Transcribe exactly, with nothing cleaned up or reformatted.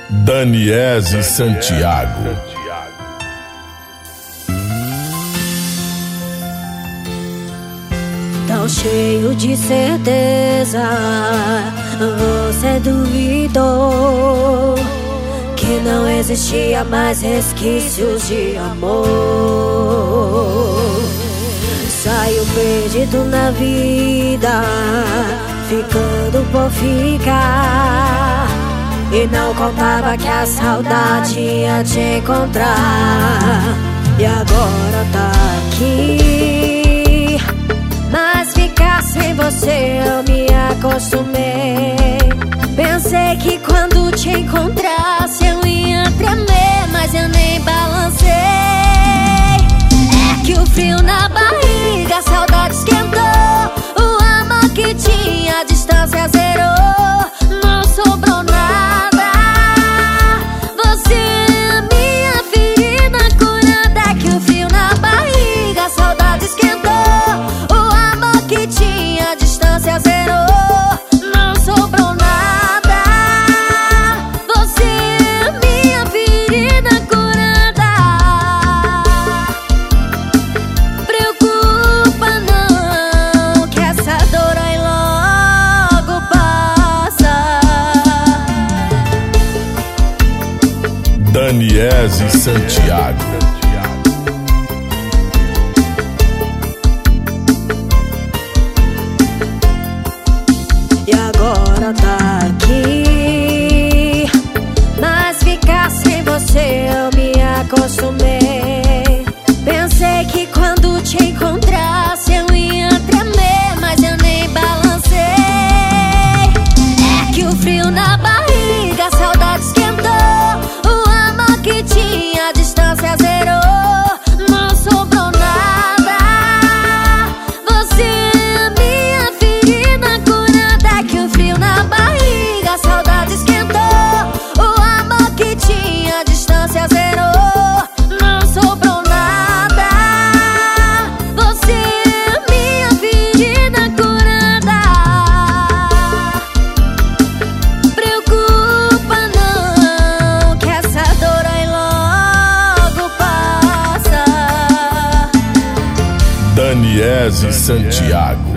Daniese Santiago. Tão cheio de certeza, você duvidou que não existia mais resquícios de amor. Saiu perdido na vida, ficando por ficar, e não contava que a saudade ia te encontrar. E agora tá aqui, mas ficar sem você eu me acostumei. Pensei que quando te encontrasse eu ia tremer, mas eu nem balancei. É que o frio na barriga, a saudade esquentou, o amor que tinha, a distância zerou. Não sobrou nada, você é a minha ferida curada. É que o frio na barriga, a saudade esquentou, o amor que tinha, a distância zerou. Não sobrou nada, você é a minha ferida curada. Preocupa não, que essa dor aí logo passa. Daniese Santiago. E agora tá aqui, mas ficar sem você eu me acostumei. Pensei que quando te encontrasse eu ia tremer, mas eu nem balancei. É que o frio na barriga, a saudade esquentou, o amor que tinha, a distância zerou. Não sobrou nada, você é a minha ferida curada. É que o frio na barriga, a saudade esquentou, o amor que tinha, a distância zerou. Não sobrou nada, você é a minha ferida curada. Preocupa não, que essa dor aí logo passa. Daniese Santiago.